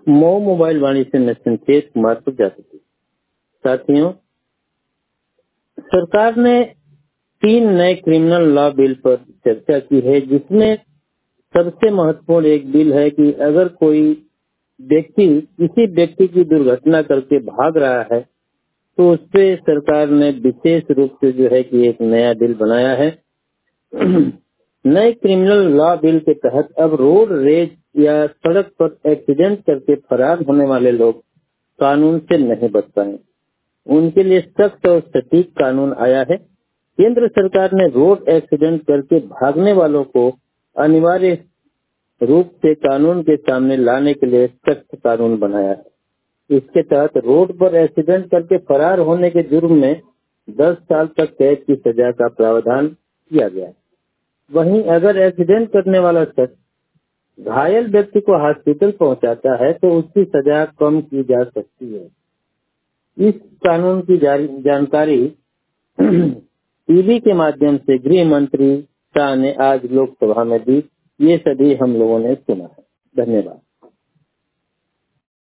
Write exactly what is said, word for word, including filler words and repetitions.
Mau mobile वाणी से मैं संकेत कुमार प्रजापति। साथियों, सरकार ने तीन नए क्रिमिनल लॉ बिल पर चर्चा की है, जिसमें सबसे महत्वपूर्ण एक बिल है कि अगर कोई व्यक्ति किसी व्यक्ति की दुर्घटना करके भाग रहा है तो उस पे सरकार ने विशेष रूप से जो है कि एक नया बिल बनाया है। नए क्रिमिनल लॉ बिल के तहत अब रोड रेज या सड़क पर एक्सीडेंट करके फरार होने वाले लोग कानून से नहीं बच पाए, उनके लिए सख्त और सटीक कानून आया है। केंद्र सरकार ने रोड एक्सीडेंट करके भागने वालों को अनिवार्य रूप से कानून के सामने लाने के लिए सख्त कानून बनाया है। इसके तहत रोड पर एक्सीडेंट करके फरार होने के जुर्म में दस साल तक कैद की सजा का प्रावधान किया गया है। वहीं अगर एक्सीडेंट करने वाला शख्स घायल व्यक्ति को हॉस्पिटल पहुंचाता है तो उसकी सजा कम की जा सकती है। इस कानून की जानकारी टीवी के माध्यम से गृह मंत्री शाह ने आज लोकसभा में दी। ये सभी हम लोगों ने सुना है। धन्यवाद।